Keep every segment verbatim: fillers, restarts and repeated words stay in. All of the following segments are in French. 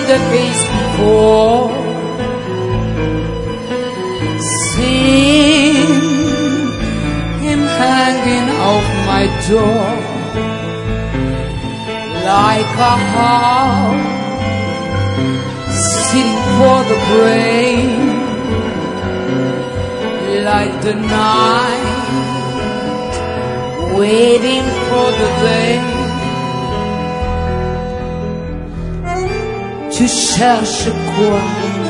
the face before. Seen him hanging off my door like a heart sitting for the brain, like the night waiting for the day. Tu cherches quoi?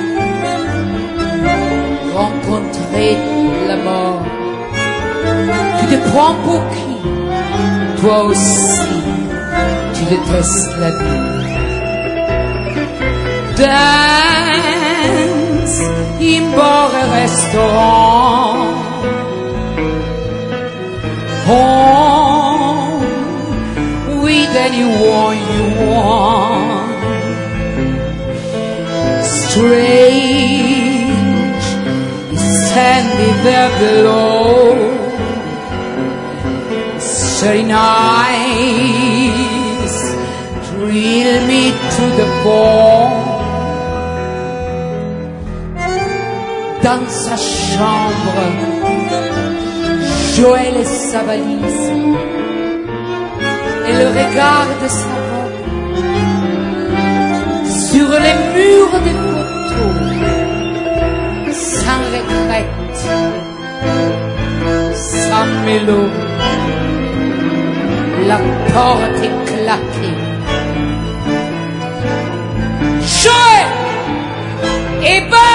Rencontrer la mort. Tu te prends pour qui? Toi aussi, tu détestes la vie. Dance in bar et restaurant. Home with anyone you want. Strange is standing there below. Certain eyes thrill me to the bone. Dans sa chambre, Joël et sa valise, et le regard de sa robe sur les murs des photos, sans regrette, sans mélo, la porte est claquée. Joël et